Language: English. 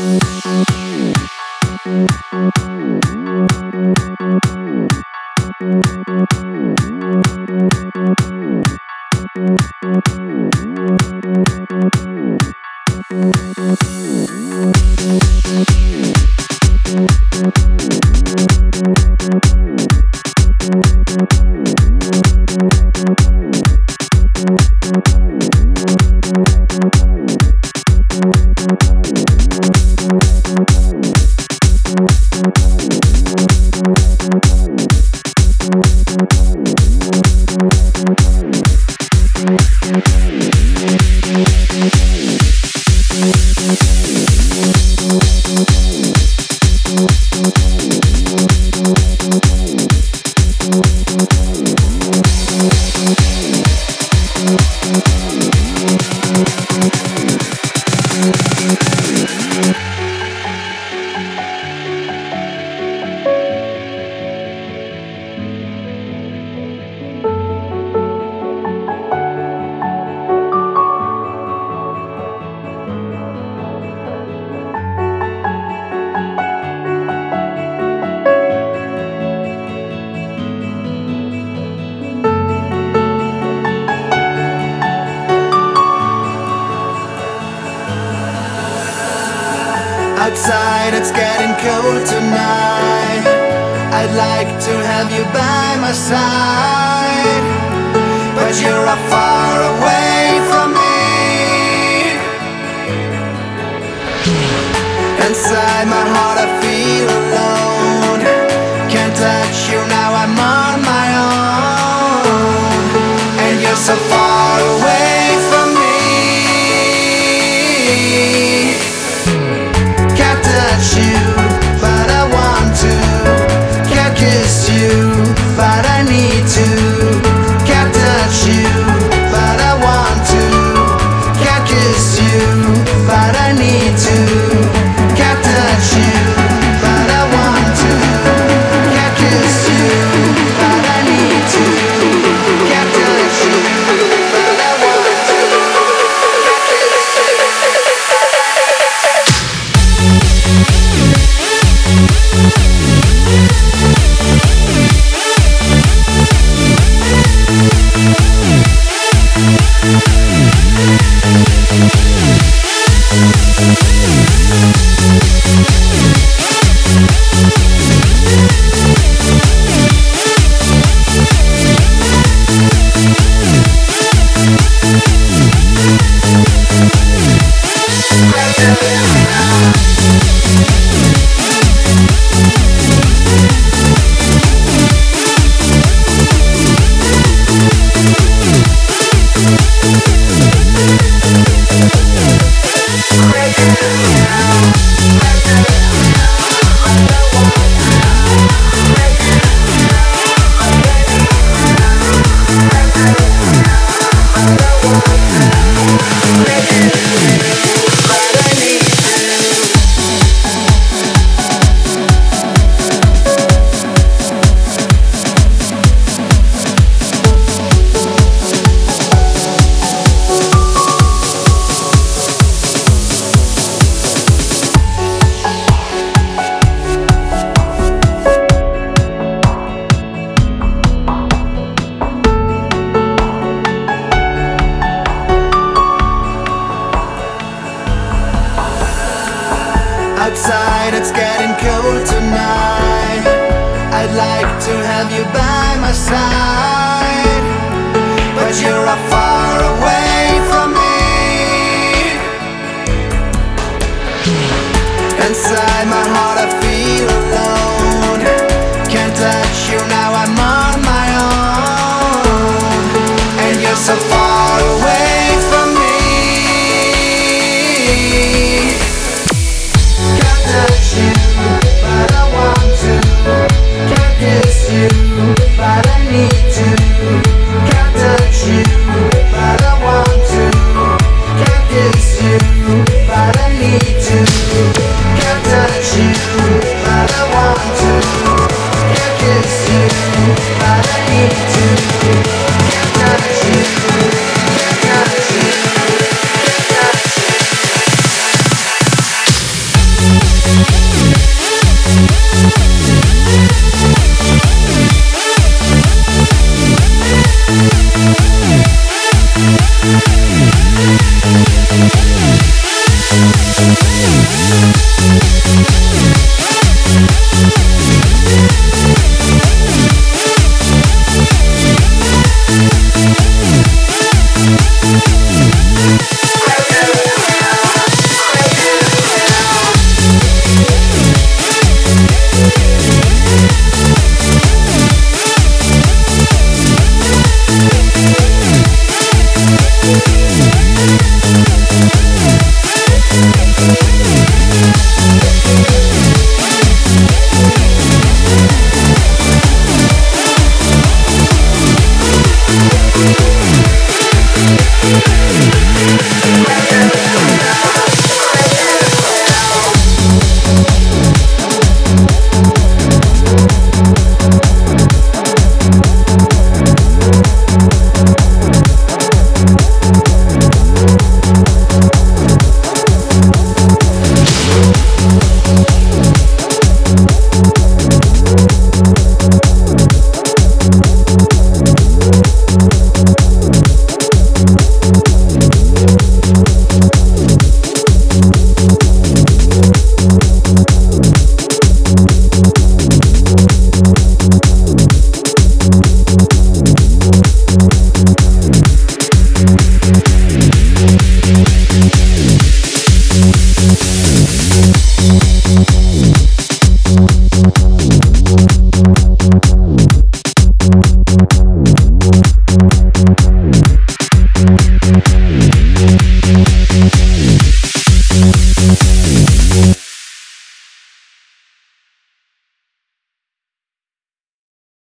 Outside it's getting cold tonight. I'd like to have you by my side, but you're far away from me. Inside my heart I feel alone. Can't touch you now, I'm on my own, and you're so far away from me. Touch you, but I want to. Can't kiss you, but I need to. Can't touch you, but I want to. Can't kiss you, but I need to. Can't touch you, but I want to. Can't kiss you, but I need to. Can't touch you, but I want to. Outside it's getting cold tonight. I'd like to have you by my side, but you're far away from me. Inside my heart I feel alone.